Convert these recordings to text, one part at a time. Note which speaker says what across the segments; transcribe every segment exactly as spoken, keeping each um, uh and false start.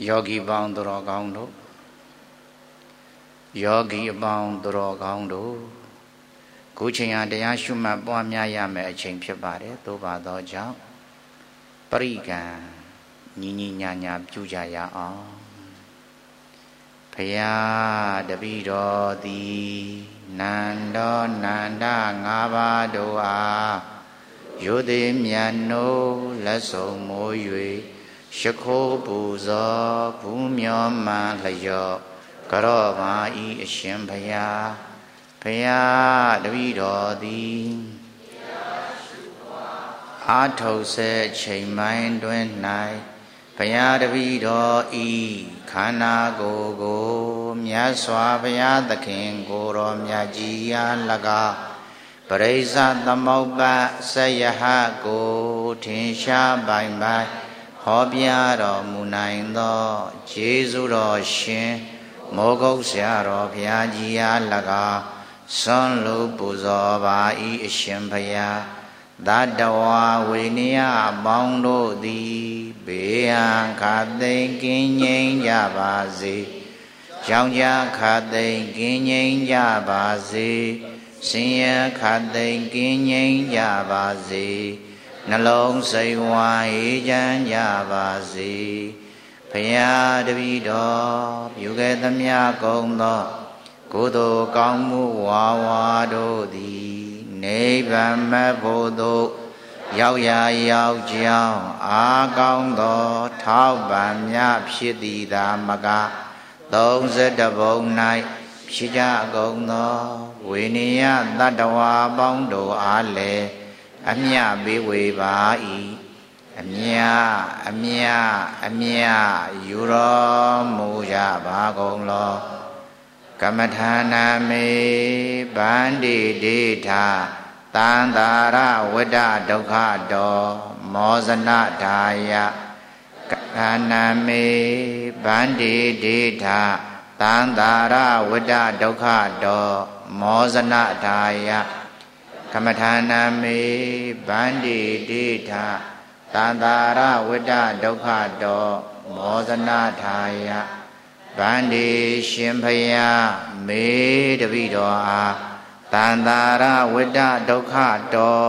Speaker 1: ယောဂီပေါင်းသူတော်ကောင်းတို့ယောဂီအပေါင်းသူတော်ကောင်းတို့ခုချိန်ဟာတရားရှုမှတ်ပွားများရမယ့်အချိန်ဖြစ်ပါတယ်သို့ပါသောကြောင့်ပရိကံညီညီညာညာပြုကြရအောင်ဘုရားတပည့်တော်သည်နန္ဒောနန္ဒငါးပါးတို့အားယုတိမြတ်နိုးလက်ဆုံမိုး၍ရှ ခိုးပူဇော်ဘူးမြောမှန်လျော့ကြော့ပါဤအရှင်ဘုရားဘုရားတပည့်တော်သည်အာထုတ်စေချိန်ပိုင်းတွင်၌ဘုရားတပည့်တော်ဤခန္ဓာကိုယ်ကိုမြတ်စွာဘုရားသခင်ကိုယ်တော်မြတ်ကြီးအား၎င်းပရိစ္ဆသမုပ္ပါစယဟကိုထင်ရှားပိုင်ပိုင်ဟောပြတော်မူနိုင်သောကျေးဇူးတော်ရှင်မောဂုတ်ဆရာတော်ဘုရားကြီးအား၎င်းဆွမ်းလို့ပူဇော်ပါဤအရှင်ဘုရားသတ္တဝါဝိနည်းအပေါင်းတို့သည်ဘေးရန်ခါသိမ်းကင်းငြိမ်းကြပါစေကြောင်းကြခါသိမ်းကင်းငြိမ်းကြပါစေဆင်းရဲခါသိမ်းကင်းငြိမ်းကြပါစေနှလုံးစိတ်ဝါအေးချမ်းကြပါစေဘုရားတပည့်တော်ပြုခဲ့သမျှကုန်သောကုသိုလ်ကောင်းမှုဝါဝါတို့သည်နိဗ္ဗာန်မဖို့သို့ရောက်ရာရောက်ကြောင်းအာကောင်းသောထောက်ပံ့မြဖြစ်သည်သာမကသုံးဆယ်တပုံ၌ဖြစ်ကြကုန်သောဝိနည်းတတ္တဝါပေါင်းတို့အားလည်းအမြပေးဝေပါ၏အမြအမြအမြယူတော်မူကြပါကုန်လောကမ္မထာနာမေဗန္တိဒေထာတန္တာရဝိဒဒုက္ခတောမောဇနဒါယကမ္မထာနာမေဗန္တိဒေထာတန္တာရဝိဒဒုက္ခတောမောဇနဒါယကမ္မထာနာမေဗန္တိဒေထာတန္တာရဝိဒဒုက္ခတောမောဇနဒါယဗန္တိရှင်ဖယားမေတပိတော်အားတန္တာရဝိဒဒုက္ခတော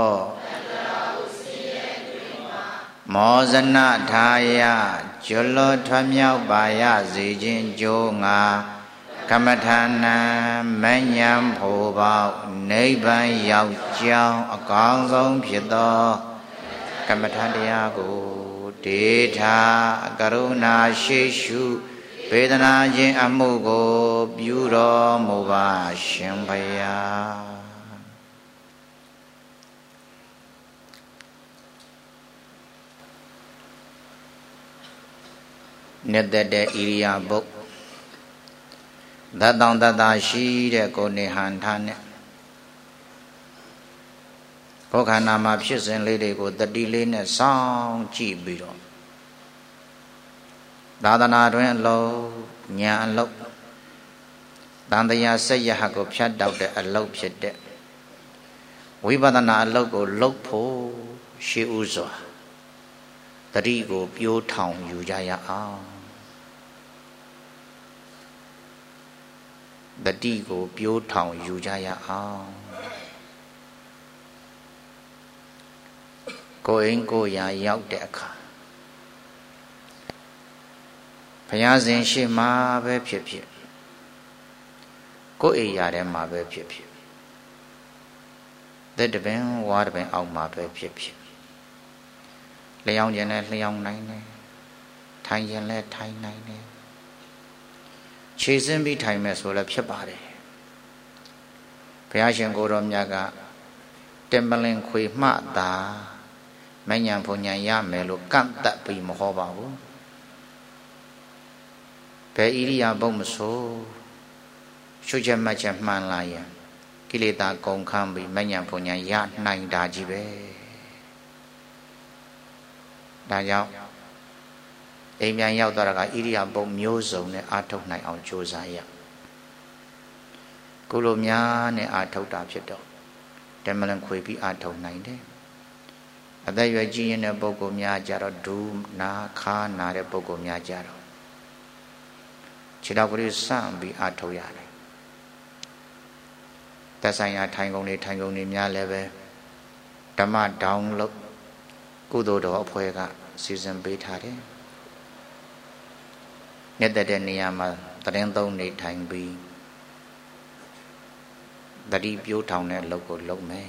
Speaker 1: မောဇနဒါယကျွလွတ်ထွမြောက်ပါရစေခြင်းကြိုးငါကမ္မထာနံမဉ္ဇဉ်ဖို့ပေါနိဗ္ဗာန်ရောက်ကြောင်းအကောင်းဆုံးဖြစ်သောကမ္မထာတရားကိုဒေထာကရုဏာရှိရှုဝေဒနာခြင်းအမှုကိုပြုတော်မူပါရှင်ဘုရားနေတဲ့တဲ့ဣရိယာပုတ်သတ္တောင်တတရှိတဲ့ကိုနေဟန်ထားနဲ့ဘောခန္ဓာမှာဖြစ်စဉ်လေးတွေကိုတတိလေးနဲ့စောင့်ကြည့်ပြီးတော့သာသနာတွင်အလုံးညာအလုံးတန်တရားစက်ရဟကိုဖြတ်တောက်တဲ့အလုံးဖြစ်တဲ့ဝိပဿနာအလုံးကိုလှုပ်ဖို့ရှိဥစွာတတိကိုပြိုးထောင်ယူကြရအောင်တတိကိုပြိုးထောင်ယူကြရအောင်ကိုယ်အိမ်ကိုယ်ရာရောက်တဲ့အခါဘုရားရှင်ရှိမှပဲဖြစ်ဖြစ်ကိုယ်အိမ်ရာထဲမှာပဲဖြစ်ဖြစ်သက်တပင်ဝါတပင်အောက်မှာပဲဖြစ်ဖြစ်လျောင်းခြင်းနဲ့လျောင်းနိုင်တယ်ထိုင်ခြင်းနဲ့ထိုင်နိုင်တယ်ခြေစင်းပြီးထိုင်မယ်ဆိုလည်းဖြစ်ပါတယ်ဘုရားရှင်ကိုယ်တော်မြတ်ကတင်ပလင်ခွေမှသာမဉ္ဇဉ်ဘုံဉဏ်ရမယ်လို့ကန့်တတ်ပြီးမဟောပါဘူးဘယ်ဣရိယာပုတ်မဆိုရှုချက်မှတ်ချက်မှန်လာရင်ကိလေသာကုန်ခန်းပြီးမဉ္ဇဉ်ဘုံဉဏ်ရနိုင်တာကြီးပဲဒါကြောင့်အိမ်ပြန်ရောက်သွားတာကဣရိယာပုတ်မျိုးစုံနဲ့အာထုတ်နိုင်အောင်ကြိုးစားရကုလိုများနဲ့အာထုတ်တာဖြစ်တော့တမလန်ခွေပြီးအာထုတ်နိုင်တယ်အသက်ရွယ်ကြီးရင်တဲ့ပုဂ္ဂိုလ်များကြတော့ဒူးနာခါနာတဲ့ပုဂ္ဂိုလ်များကြတော့ခြေထောက်ကလေးစမ်းပြီးအထုတ်ရတယ်သက်ဆိုင်ရာထိုင်ကုန်တွေထိုင်ကုန်တွေများလည်းပဲဓမ္မဒေါင်းလို့ကုသိုလ်တော်အဖွဲ့ကစီစဉ်ပေးထားတယ်မြတ်တဲ့နေရာမှာတရင်သုံးနေထိုင်ပြီးတတိပြိုးထောင်တဲ့လုပ်ကိုလုပ်မယ်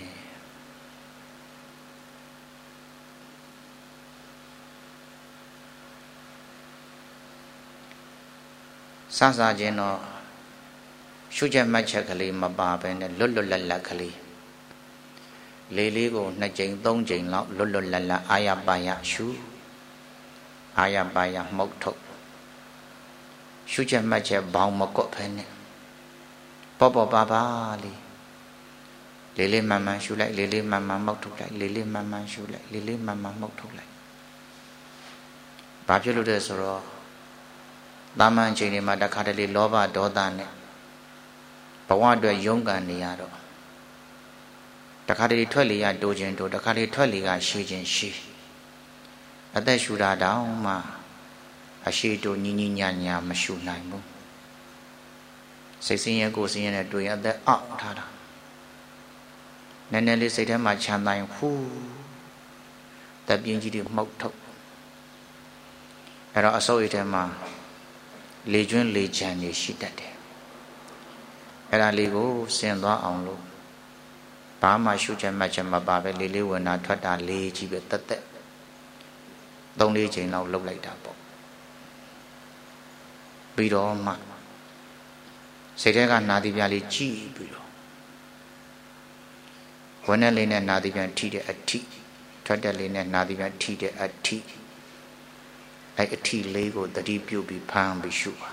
Speaker 1: စစချင်းတော့ရှုချက်မှတ်ချက်ကလေးမပါဘဲနဲ့လွတ်လွတ်လပ်လပ်ကလေးလေးလေးကိုနှစ်ကြိမ်သုံးကြိမ်လောက်လွတ်လွတ်လပ်လပ်အာရပါယရှုအာရပါယမှုတ်ထုတ်ရှုချက်မှတ်ချက်ဘောင်မကွတ်ဖဲနဲ့ပေါ့ပေါ့ပါပါလေးလေးလေးမှန်မှန်ရှုလိုက်လေးလေးမှန်မှန်မှုတ်ထုတ်လိုက်လေးလေးမှန်မှန်ရှုလိုက်လေးလေးမှန်မှန်မှုတ်ထုတ်လိုက်ဘာဖြစ်လို့လဲဆိုတော့တာမန်အချိန်တွေမှာတခါတလေလောဘဒေါသနဲ့ဘဝအတွက်ရုန်းကန်နေရတော့တခါတလေထွက်လေရတိုးခြင်းတိုးတခါတလေထွက်လေကရှည်ခြင်းရှည်အသက်ရှူတာတောင်မှအရှိတိုးညီညီညာညာမရှူနိုင်ဘူးစိတ်ဆင်းရဲကိုယ်ဆင်းရဲနဲ့တွေ့ရအသက်အောင့်ထားတာနည်းနည်းလေးစိတ်ထဲမှာချမ်းသာရင်ဟူးတပ်ပြင်းကြီးတွေမှုတ်ထုတ်အဲ့တော့အစိုးရထဲမှာလေကျွန်းလေချမ်းတွေရှိတတ်တယ်အဲ့ဒါလေးကိုဆင်သွားအောင်လို့ဘာမှရှုချက်မှတ်ချက်မပါပဲလေးလေးဝင်တာထွက်တာလေးကြီးပဲတက်တက်သုံးလေးချိန်လောက်လှုပ်လိုက်တာပေါ့ပြီးတော့မှစိတ်ထဲကနာသီပြလေးကြည့်ပြီးတော့ဝင်တဲ့လေးနဲ့နာသီပြန်ထိတဲ့အထိထွက်တဲ့လေးနဲ့နာသီပြန်ထိတဲ့အထိအဲ့အထိလေးကိုတတိပြုတ်ပြီးဖမ်းပြီးရှုပါ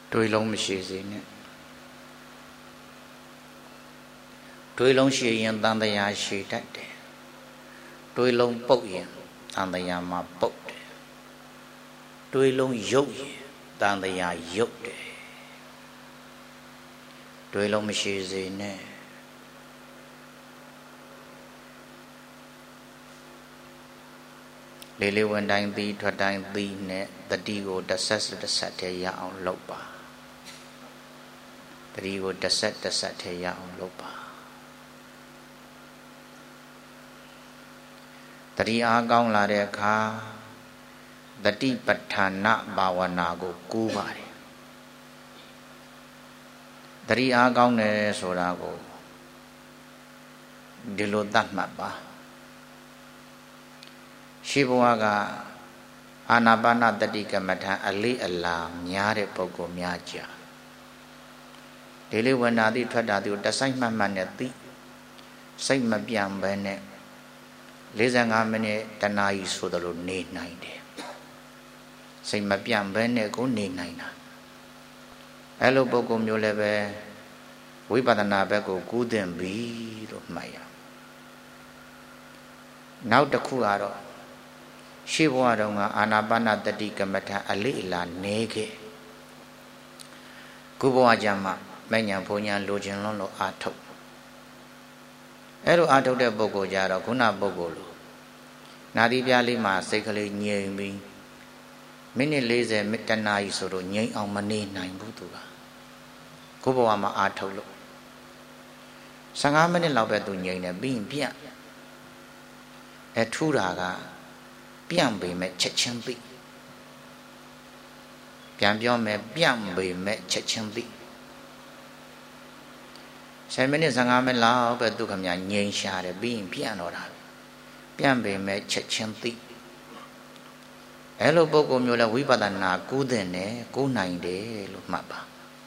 Speaker 1: တွေးလုံးမရှိစေနဲ့တွေးလုံးရှိရင်တန်တရားရှိတတ်တယ်တွေးလုံးပုတ်ရင်တန်တရားမှာပုတ်တယ်တွေးလုံးရုပ်ရင်တန်တရားရုပ်တယ်တွေးလုံးမရှိစေနဲ့လေးလေးဝင်တိုင်းပြီးထွက်တိုင်းပြီးနဲ့တတိကိုတစ်ဆက်တစ်ဆက်တည်းရအောင်လုပ်ပါတတိကိုတစ်ဆက်တစ်ဆက်တည်းရအောင်လုပ်ပါတတိအားကောင်းလာတဲ့အခါတတိပဋ္ဌာနဘာဝနာကိုကူးပါတယ်တတိအားကောင်းတယ်ဆိုတာကိုဒီလိုသတ်မှတ်ပါရှိဘဝကအာနာပါနတတိကမ္မထံအလေးအလာများတဲ့ပုဂ္ဂိုလ်များကြဒီလေးဝန္တာတိထွက်တာတိကိုတဆိုင်မှတ်မှတ်နဲ့သိစိတ်မပြန့်ဘဲနဲ့လေးဆယ်ငါးမိနစ်တနာရီဆိုသလိုနေနိုင်တယ်စိတ်မပြန့်ဘဲနဲ့ကိုနေနိုင်တာအဲ့လိုပုဂ္ဂိုလ်မျိုးလည်းပဲဝိပဿနာဘက်ကိုကူးသင့်ပြီလို့မှတ်ရနောက်တစ်ခုကတော့ရှေးဘဝတုန်းကအာနာပါနတတိကမ္မထအလေးအလာနေခဲ့ခုဘဝကျမှမဉ္ဇဉ်ဘုံညာလိုချင်လွန်းလို့အာထုတ်အဲ့လိုအာထုတ်တဲ့ပုဂ္ဂိုလ်ကြတော့ခုနပုဂ္ဂိုလ်လိုနာသီပြားလေးမှာစိတ်ကလေးငြိမ်ပြီးမိနစ်လေးဆယ်တနာရီဆိုတော့ငြိမ်အောင်မနေနိုင်ဘူးသူကခုဘဝမှာအာထုတ်လို့ဆယ်ငါးမိနစ်လောက်ပဲသူငြိမ်နေပြီးရင်ပြန့်အဲထူးတာကပြန့်ပေမဲ့ချက်ချင်းသိပြန်ပြောမယ်ပြန့်ပေမဲ့ချက်ချင်းသိဆယ်မိနစ်ဆယ်ငါးမိနစ်လောက်ပဲသူခမငြိမ်ရှာတယ်ပြီးရင်ပြန့်တော့တာပြန့်ပေမဲ့ချက်ချင်းသိအဲ့လိုပုဂ္ဂိုလ်မျိုးလဲဝိပဿနာကူးတဲ့နဲ့ကူးနိုင်တယ်လို့မှတ်ပါ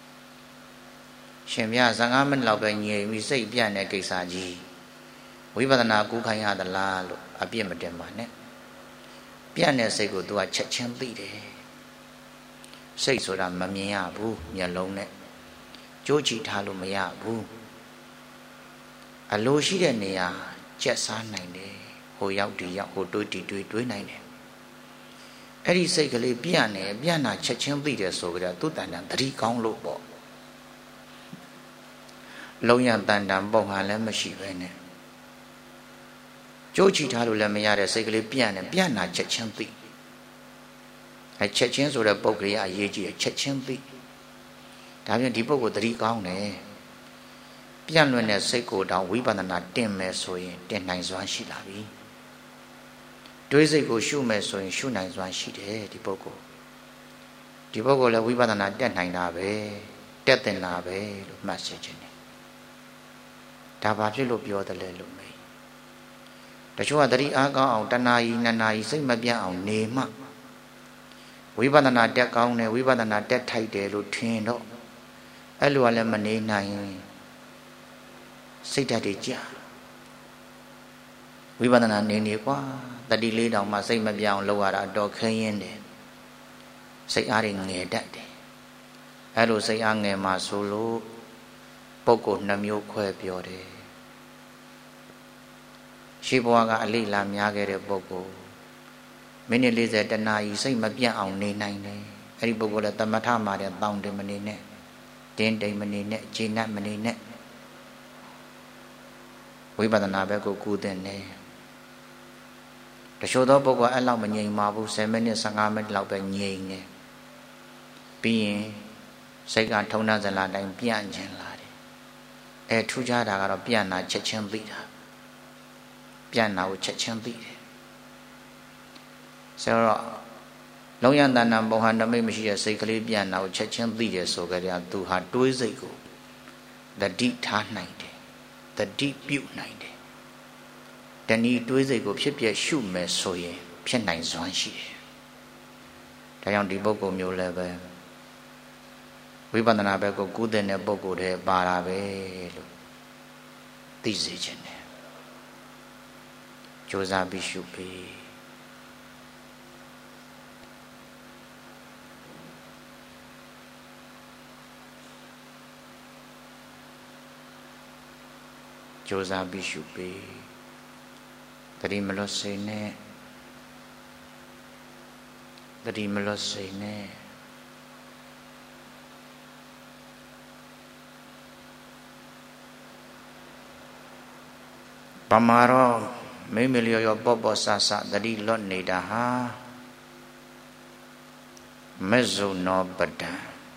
Speaker 1: ရှင်မြတ်ဆယ်ငါးမိနစ်လောက်ပဲငြိမ်ပြီးစိတ်ပြန့်တဲ့ကိစ္စကြီးဝိပဿနာကူးခိုင်းရသလားလို့အပြစ်မတင်ပါနဲ့ပြန့်တဲ့စိတ်ကို तू ကချက်ချင်းသိတယ်စိတ်ဆိုတာမမြင်ရဘူးမျက်လုံးနဲ့ကြိုးကြည့်ထားလို့မရဘူးအလိုရှိတဲ့နေရာကျက်စားနိုင်တယ်ဟိုရောက်ဒီရောက်ဟိုတွေးတီတွေးတွေးနိုင်တယ်အဲ့ဒီစိတ်ကလေးပြန့်နေပြန့်တာချက်ချင်းသိတယ်ဆိုကြတော့သူ့တန်တန်သတိကောင်းလို့ပေါ့လုံးရတန်တန်ပုံဟာလည်းမရှိပဲနဲ့ကြိုးချီထားလို့လည်းမရတဲ့စိတ်ကလေးပြန့်နေပြန့်တာချက်ချင်းသိအဲချက်ချင်းဆိုတဲ့ပုဂ္ဂိုလ်ကအရေးကြီးတယ်ချက်ချင်းသိဒါပြန်ဒီပုဂ္ဂိုလ်သတိကောင်းတယ်ပြန့်လွင်တဲ့စိတ်ကိုတောင်ဝိပဿနာတင်မယ်ဆိုရင်တင်နိုင်စွမ်းရှိလာပြီတွေးစိတ်ကိုရှုမယ်ဆိုရင်ရှုနိုင်စွမ်းရှိတယ်ဒီပုဂ္ဂိုလ်ဒီပုဂ္ဂိုလ်လည်းဝိပဿနာတက်နိုင်တာပဲတက်တင်တာပဲလို့မှတ်စေခြင်းတယ်ဒါဘာဖြစ်လို့ပြောတယ်လဲလို့မေးတချို့ကသတိအားကောင်းအောင်တဏှာကြီးနှစ်နာရီစိတ်မပြတ်အောင်နေမှဝိပဿနာတက်ကောင်းတယ်ဝိပဿနာတက်ထိုက်တယ်လို့ထင်တော့အဲ့လိုကလည်းမနေနိုင်စိတ်ဓာတ်တွေကြာဝိပဿနာနေနေကွာတတိလေးတောင်မှစိတ်မပြတ်အောင်လုပ်ရတာတော့ခင်းရင်တယ်စိတ်အားတွေငယ်တတ်တယ်အဲ့လိုစိတ်အားငယ်မှဆိုလို့ပုဂ္ဂိုလ်နှမျိုးခွဲပြောတယ်ရှိဘဝကအလေးလာများခဲ့တဲ့ပုဂ္ဂိုလ်မိနစ်လေးဆယ်တနာရီစိတ်မပြတ်အောင်နေနိုင်တယ်အဲ့ဒီပုဂ္ဂိုလ်လည်းသမထမှာတဲ့တောင်းတင်မနေနဲ့တင်းတိမ်မနေနဲ့ခြေနှက်မနေနဲ့ဝိပဿနာဘက်ကိုကူးတဲ့နဲ့တချို့သောပုဂ္ဂိုလ်အဲ့လောက်မငြိမ်ပါဘူးဆယ်မိနစ်ဆယ်ငါးမိနစ်လောက်ပဲငြိမ်နေပြီးရင်စိတ်ကထုံနှံစလာတိုင်းပြန့်ကျင်လာတယ်အဲထူးခြားတာကတော့ပြန့်တာချက်ချင်းသိတာပြန့်တာကိုချက်ချင်းသိတယ်ဆိုတော့လုံးရတဏ္ဍဘုံဟာနမိတ်မရှိတဲ့စိတ်ကလေးပြန့်တာကိုချက်ချင်းသိတယ်ဆိုကြတဲ့သူဟာတွေးစိတ်ကိုတတိထားနိုင်တယ်တတိပြုနိုင်တယ်တဏီတွေးစိတ်ကိုဖြစ်ပြရှုမယ်ဆိုရင်ဖြစ်နိုင်စွမ်းရှိတယ်ဒါကြောင့်ဒီပုဂ္ဂိုလ်မျိုးလည်းပဲဝိပဿနာဘက်ကိုကူးတဲ့ပုဂ္ဂိုလ်တွေပါတာပဲလို့သိစေခြင်းတယ်ကြိုးစားပြီးရှုပေးကြိုးစားပြီးရှုပေးတတိမလွတ်စိတ်နဲ့တတိမလွတ်စိတ်နဲ့ပမာရောမိမလျော်ရောပေါ့ပေါ့ဆဆတတိလွတ်နေတာဟာမေဇုနောပဒံ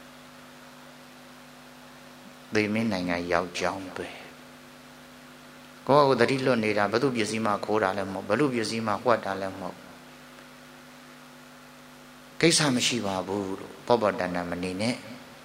Speaker 1: သိမင်းနိုင်ငံရောက်ကြောင်းပဲကိုယ့်ကိုယ်တတိလွတ်နေတာဘယ်သူပစ္စည်းမှခိုးတာလည်းမဟုတ်ဘယ်လူပစ္စည်းမှဝှက်တာလည်းမဟုတ်ကိစ္စမရှိပါဘူးလို့ပေါ့ပေါ့တန်တန်မနေနဲ့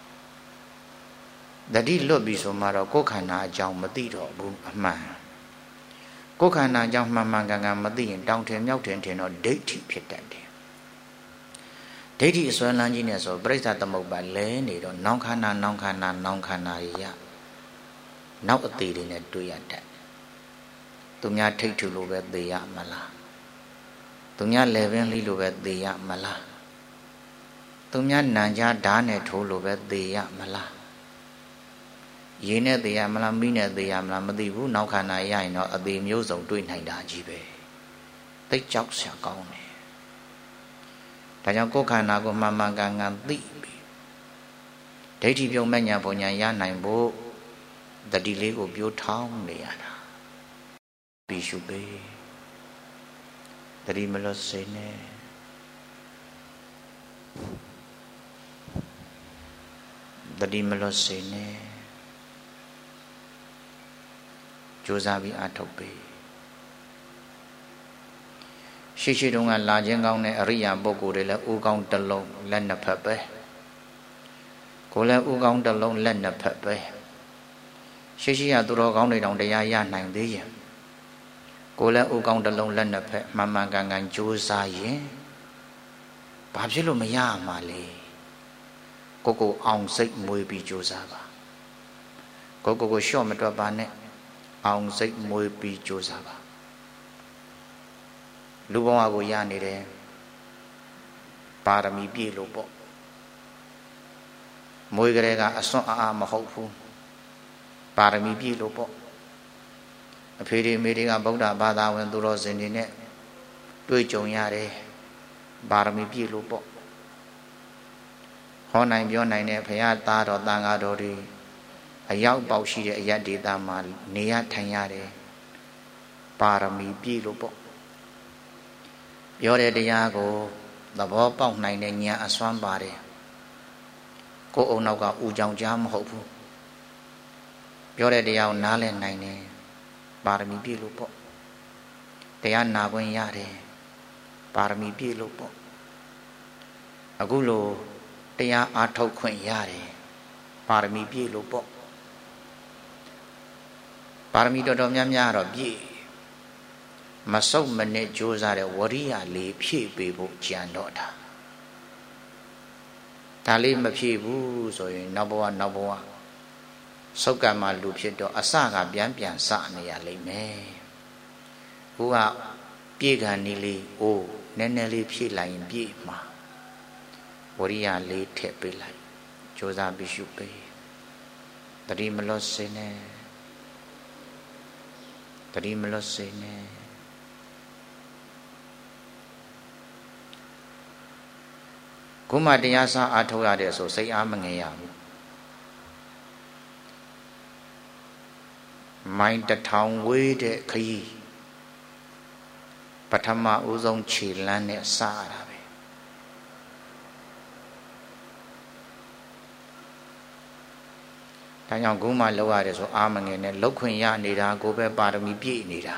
Speaker 1: တတိလွတ်ပြီဆိုမှတော့ကိုယ်ခန္ဓာအကြောင်းမသိတော့ဘူးအမှန်ကိုယ်ခန္ဓာအကြောင်းမှန်မှန်ကန်ကန်မသိရင်တောင်းထင်မြောက်ထင်ထင်တော့ဒိဋ္ဌိဖြစ်တတ်တယ်ဒိဋ္ဌိအစွဲလန်းကြီးနဲ့ဆိုပြိဿသမုပ္ပါလဲနေတော့နောင်ခန္ဓာနောင်ခန္ဓာနောင်ခန္ဓာတွေရနောက်အသေးတွေနဲ့တွေ့ရတတ်သူများထိတ်ထူလို့ပဲသေရမလားသူများလေပင်လိလို့ပဲသေရမလားသူများနံကြားဓာတ်နဲ့ထိုးလို့ပဲသေရမလားရေနဲ့သေရမလားမိနဲ့သေရမလားမသိဘူးနောက်ခန္ဓာရရင်တော့အသေးမျိုးစုံတွေ့နိုင်တာကြီးပဲသိကြောက်စရာကောင်းတယ်ဒါကြောင့်ကိုယ်ခန္ဓာကိုမှန်မှန်ကန်ကန်သိပြီဒိဋ္ဌိပြုံမဲ့ညာပုံညာရနိုင်ဖို့တတိလေးကိုပြိုးထောင်းနေရတာပြီးရှုပေးတတိမလွတ်စေနဲ့တတိမလွတ်စေနဲ့ကြိုးစားပြီးအားထုတ်ပေးရှိရှိတုန်းကလာခြင်းကောင်းတဲ့အရိယာပုဂ္ဂိုလ်တွေလည်းဥကောင်းတစ်လုံးလက်နှစ်ဖက်ပဲကိုယ်လည်းဥကောင်းတစ်လုံးလက်နှစ်ဖက်ပဲရှိရှိရသူတော်ကောင်းတွေတောင်တရားရနိုင်သေးရဲ့ကိုယ်လည်းဥကောင်းတစ်လုံးလက်နှစ်ဖက်မှန်မှန်ကန်ကန်ကြိုးစားရင်ဘာဖြစ်လို့မရမှာလဲကိုကိုအောင်စိတ်မွေးပြီးကြိုးစားပါကိုကိုကိုလျှော့မတွက်ပါနဲ့အောင်စိတ်မွေးပြီးကြိုးစားပါလူဘဝကိုရနေတယ်ပါရမီပြည့်လို့ပေါ့မွေးကလေးကအစွန့်အားအားမဟုတ်ဘူးပါရမီပြည့်လို့ပေါ့အဖေတွေမိတွေကဗုဒ္ဓဘာသာဝင်သူတော်စင်တွေနဲ့တွေ့ကြုံရတယ်ပါရမီပြည့်လို့ပေါ့ဟောနိုင်ပြောနိုင်တဲ့ဘုရားသားတော်တန်ဃာတော်တွေအရောက်ပေါက်ရှိတဲ့အယတ်ဒေသမှာနေရထိုင်ရတယ်ပါရမီပြည့်လို့ပေါ့ပြောတဲ့တရားကိုသဘောပေါက်နိုင်တဲ့ဉာဏ်အစွမ်းပါတယ်ကိုယ်အုံနောက်ကဥကြောင်ကြားမဟုတ်ဘူးပြောတဲ့တရားကိုနားလည်နိုင်တယ်ပါရမီပြည့်လို့ပေါ့တရားနာခွင့်ရတယ်ပါရမီပြည့်လို့ပေါ့အခုလိုတရားအားထုတ်ခွင့်ရတယ်ပါရမီပြည့်လို့ပေါ့ပါရမီတော်တော်များများတော့ပြည့်မဆုတ်မနစ်ကြိုးစားတဲ့ဝရိယလေးဖြည့်ပေးဖို့ကြံတော့တာဒါလေးမဖြည့်ဘူးဆိုရင်နောက်ဘဝနောက်ဘဝဆုတ်ကံမှလူဖြစ်တော့အစကပြန်ပြန်စနေရလိမ့်မယ်ခုကပြေခံနေလေးအိုးနည်းနည်းလေးဖြည့်လိုက်ရင်ပြည့်မှာဝရိယလေးထည့်ပေးလိုက်ကြိုးစားပြီးရှုပေးတတိမလွတ်စေနဲ့တတိမလွတ်စေနဲ့ခုမှတရားစားအားထုတ်ရတဲ့ဆိုစိတ်အားမငယ်ရဘူးမိုင်းတထောင်ဝေးတဲ့ခရီးပထမဦးဆုံးခြေလမ်းနဲ့စရတာပဲဒါကြောင့်ခုမှလောက်ရတယ်ဆိုအားမငယ်နဲ့လောက်ခွင့်ရနေတာကိုပဲပါရမီပြည့်နေတာ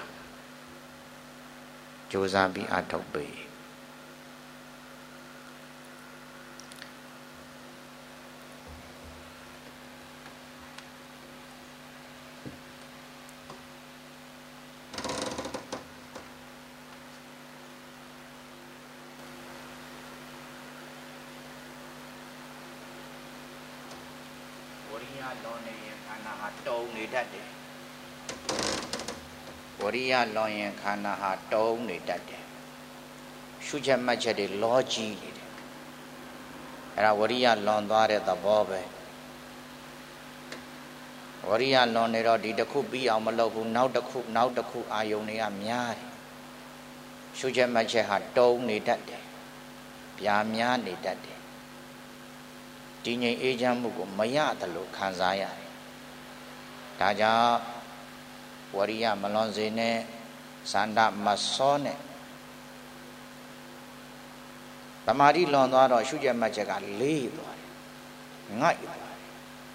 Speaker 1: ကြိုးစားပြီးအားထုတ်ပေးလွန်နေရင်ခန္ဓာဟာတုံနေတတ်တယ်ဝရိယလွန်ရင်ခန္ဓာဟာတုံနေတတ်တယ်ရှုချက်မှတ်ချက်တွေလောကြီးနေတယ်အဲ့ဒါဝရိယလွန်သွားတဲ့သဘောပဲဝရိယလွန်နေတော့ဒီတစ်ခုပြီးအောင်မလုပ်ဘူးနောက်တစ်ခုနောက်တစ်ခုအာယုန်တွေကများတယ်ရှုချက်မှတ်ချက်ဟာတုံးနေတတ်တယ်ဗျာများနေတတ်တယ်တည်ငြိမ်အေးချမ်းမှုကိုမရတယ်လို့ခံစားရတယ်ဒါကြောင့်ဝရိယမလွန်စေနဲ့စန္ဒမစောနဲ့သမာဓိလွန်သွားတော့ရှုချက်မှတ်ချက်ကလေးသွားတယ်ငိုက်သွားတယ်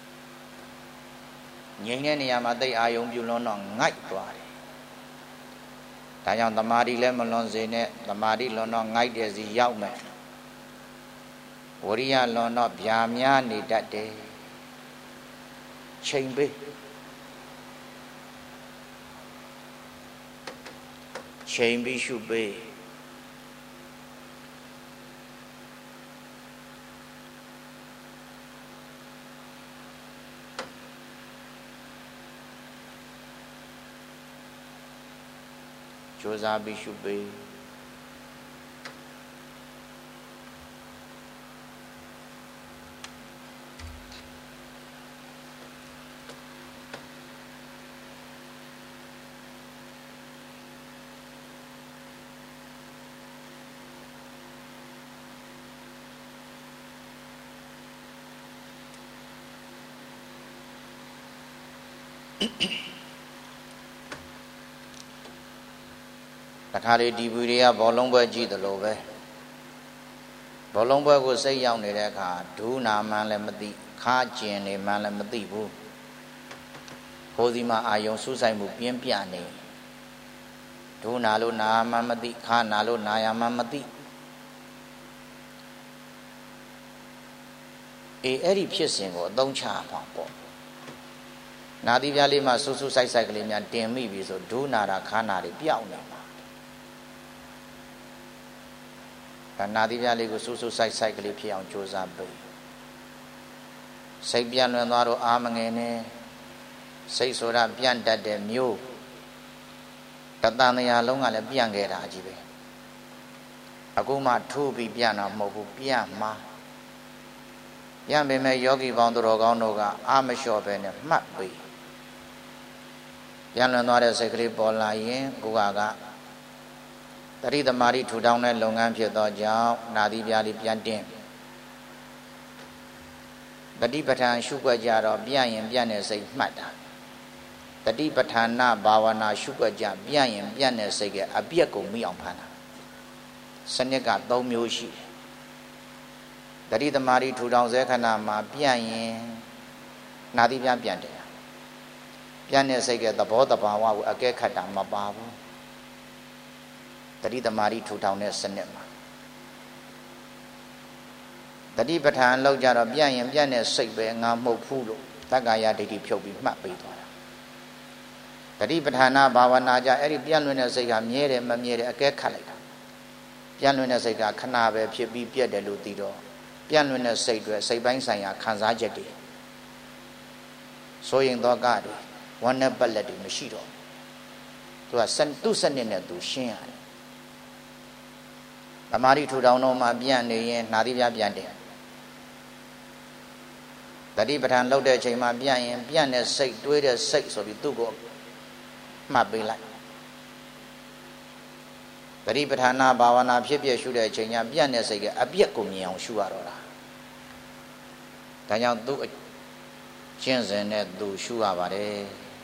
Speaker 1: ငြိမ်တဲ့နေရာမှာသိအာယုံပြုလွန်တော့ငိုက်သွားတယ်ဒါကြောင့်သမာဓိလည်းမလွန်စေနဲ့သမာဓိလွန်တော့ငိုက်တဲ့စီရောက်မယ်ဝရိယလွန်တော့ဗျာများနေတတ်တယ်ချိန်ပေးချိန်ပြီးရှုပေးကြိုးစားပြီးရှုပေးတခါလေဒီဘူးတွေကဘောလုံးပွဲကြည့်တယ်လို့ပဲဘောလုံးပွဲကိုစိတ်ရောက်နေတဲ့အခါဒူးနာမှန်းလည်းမသိခါကျင်နေမှန်းလည်းမသိဘူးဟိုဒီမှာအာယုံစူးဆိုင်မှုပြင်းပြနေဒူးနာလို့နာမှန်းမသိခါနာလို့နာရမှန်းမသိအေးအဲ့ဒီဖြစ်စဉ်ကိုအသုံးချပါပေါ့နာသီပြားလေးမှာစူးစူးဆိုင်ဆိုင်ကလေးများတင်မိပြီဆိုဒူးနာတာခါနာတွေပျောက်နေမှာဒါနာသီပြားလေးကိုစူးစူးဆိုင်ဆိုင်ကလေးဖြစ်အောင်ကြိုးစားပေးစိတ်ပြန့်လွင်သွားတော့အာမငယ်နဲ့စိတ်ဆိုတာပြန့်တတ်တဲ့မျိုးတသံတရားလုံးကလည်းပြန့်ခဲ့တာကြီးပဲအခုမှထိုးပြီးပြန့်တော့မဟုတ်ဘူးပြန့်မှာပြန့်ပေမဲ့ယောဂီပေါင်းသူတော်ကောင်းတို့ကအာမလျှော့ပဲနဲ့မှတ်ပြီးပြန့်လွင်သွားတဲ့စိတ်ကလေးပေါ်လာရင်ကိုကကတတိသမารိထူထောင်တဲ့လုပ်ငန်းဖြစ်သောကြောင့်နာသီပြားလေးပြန်တင်တတိပဋ္ဌာန်ရှုွက်ကြတော့ပြရင်ပြတဲ့စိတ်မှတ်တာတတိပဋ္ဌာနဘာဝနာရှုွက်ကြပြရင်ပြတဲ့စိတ်ကအပြက်ကိုမိအောင်ဖမ်းတာစနစ်ကသုံးမျိုးရှိတယ်တတိသမารိထူထောင်စေခဏမှာပြရင်နာသီပြားပြန်တယ်ပြတဲ့စိတ်ကသဘောတဘာဝကိုအကဲခတ်တာမပါဘူးတတိသမารိထူထောင်တဲ့စနစ်မှာတတိပဋ္ဌာန်လောက်ကြတော့ပြရင်ပြတဲ့စိတ်ပဲငါမှုတ်ဖူးလို့တက္ကာယဒိဋ္ဌိဖြုတ်ပြီးမှတ်ပေးသွားတာတတိပဋ္ဌာနာဘာဝနာကြအဲ့ဒီပြန့်လွင်တဲ့စိတ်ကမြဲတယ်မမြဲတယ်အကဲခတ်လိုက်တာပြန့်လွင်တဲ့စိတ်ကခဏပဲဖြစ်ပြီးပြက်တယ်လို့သိတော့ပြန့်လွင်တဲ့စိတ်တွေစိတ်ပိုင်းဆိုင်ရာခံစားချက်တွေဆိုရင်တော့ကတွေဝမ်းနဲ့ပတ်လက်တွေမရှိတော့သူကသူ့စနစ်နဲ့သူရှင်းရတယ်သမာဓိထူထောင်တော့မှပြန့်နေရင်နာသီပြားပြန်တယ်တတိပဋ္ဌာန်လောက်တဲ့အချိန်မှာပြန့်ရင်ပြန့်တဲ့စိတ်တွေးတဲ့စိတ်ဆိုပြီးသူ့ကိုမှတ်ပေးလိုက်တတိပဋ္ဌာနာဘာဝနာဖြစ်ဖြစ်ရှုတဲ့အချိန်ကျပြန့်တဲ့စိတ်ကအပြက်ကိုမြင်အောင်ရှုရတော့တာဒါကြောင့်သူ့ကျင့်စဉ်နဲ့သူရှုရပါတယ်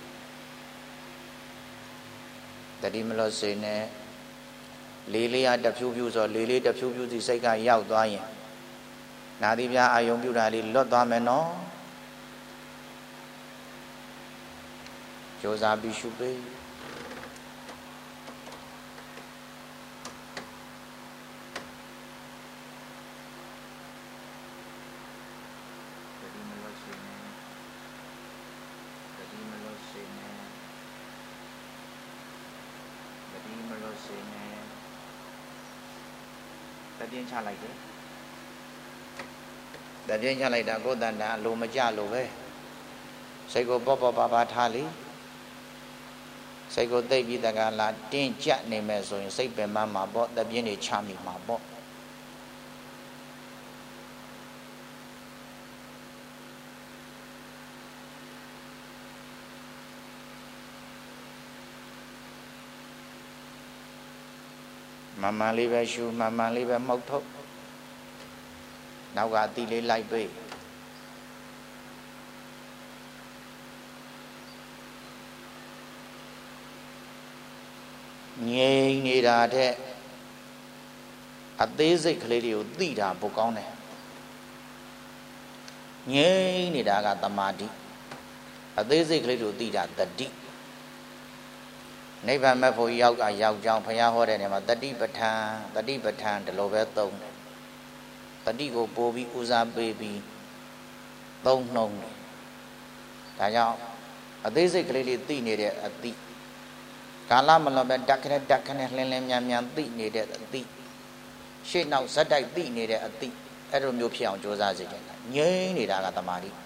Speaker 1: တတိမလို့စိတ်နဲ့လေးလေးအားတဖြူးဖြူးဆိုလေးလေးတဖြူးဖြူးစီစိတ်ကရောက်သွားရင်နာသီပြားအာယုံပြုတာလေးလွတ်သွားမယ်နော်ကြိုးစားပြီးရှုပေးတပြင်းချလိုက်တယ်တပြင်းချလိုက်တာကိုယ်တန်တာအလိုမကြလို့ပဲစိတ်ကိုပေါ့ပေါ့ပါပါထားလိစိတ်ကိုသိပ်ပြီးတကလာတင်းကြပ်နေမယ်ဆိုရင်စိတ်ပင်မမှာပေါ့တပြင်းတွေချမိမှာပေါ့မှန်မှန်လေးပဲရှုမှန်မှန်လေးပဲမှုတ်ထုတ်နောက်ကအတိလေးလိုက်ပေးငြိမ်နေတာတဲ့အသေးစိတ်ကလေးတွေကိုသိတာပိုကောင်းတယ်ငြိမ်နေတာကသမာဓိအသေးစိတ်ကလေးတွေကိုသိတာတတိနိဗ္ဗာန်မဲ့ဖို့ရောက်ကရောက်ကြောင်းဘုရားဟောတဲ့နေရာမှာတတိပဋ္ဌာန်တတိပဋ္ဌာန်ဒီလိုပဲသုံးတယ်တတိကိုပို့ပြီးဦးစားပေးပြီးသုံးနှုံးတယ်ဒါကြောင့်အသေးစိတ်ကလေးလေးသိနေတဲ့အတိကာလမလွန်ပဲတက်ခနဲ့တက်ခနဲ့လှင်းလှင်းမြန်မြန်သိနေတဲ့အတိရှေ့နောက်ဇက်တိုက်သိနေတဲ့အတိအဲ့လိုမျိုးဖြစ်အောင်ကြိုးစားစေချင်တာငြိမ်းနေတာကသမာဓိ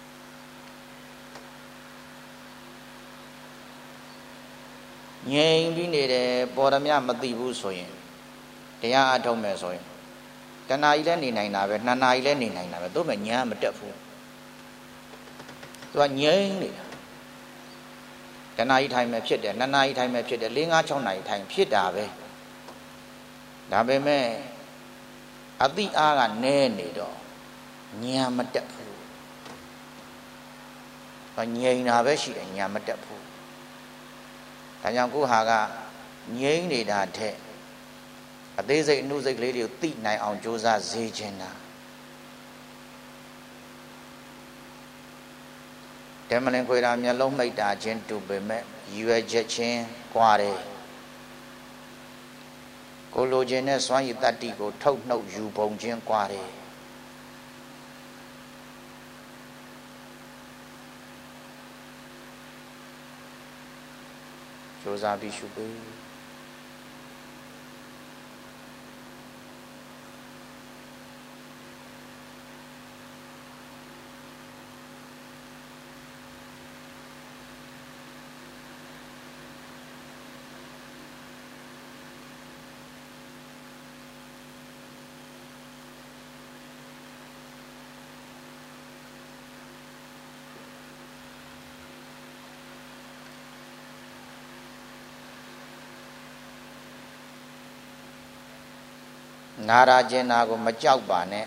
Speaker 1: ငြိမ်ပြီးနေတယ်ပေါ်ရမြမသိဘူးဆိုရင်တရားအထုတ်မယ်ဆိုရင်တဏှာကြီးလည်းနေနိုင်တာပဲနှစ်နာရီလည်းနေနိုင်တာပဲသို့မဲ့ညာမတက်ဘူးသူကငြိမ်နေတာတဏှာကြီးထိုင်မယ်ဖြစ်တယ်နှစ်နာရီထိုင်မယ်ဖြစ်တယ်လေးငါးခြောက်နာရီထိုင်ဖြစ်တာပဲဒါပေမဲ့အတိအားကနည်းနေတော့ညာမတက်ဘူးငြိမ်တာပဲရှိတယ်ညာမတက်ဘူးဒါကြောင့်ကိုဟာကငြိမ်နေတာတဲ့အသေးစိတ်အနုစိတ်ကလေးတွေကိုသိနိုင်အောင်ကြိုးစားစေချင်တာဓမ္မလင်ခွေတာမျက်လုံးမိတ်တာချင်းတူပေမဲ့ရွယ်ချက်ချင်းကွာတယ်ကိုလိုချင်တဲ့စွမ်းရည်တတ္တိကိုထုတ်နှုတ်ယူပုံချင်းကွာတယ်ကြိုးစားပြီးရှုပေးနာရာကျင်နာကိုမကြောက်ပါနဲ့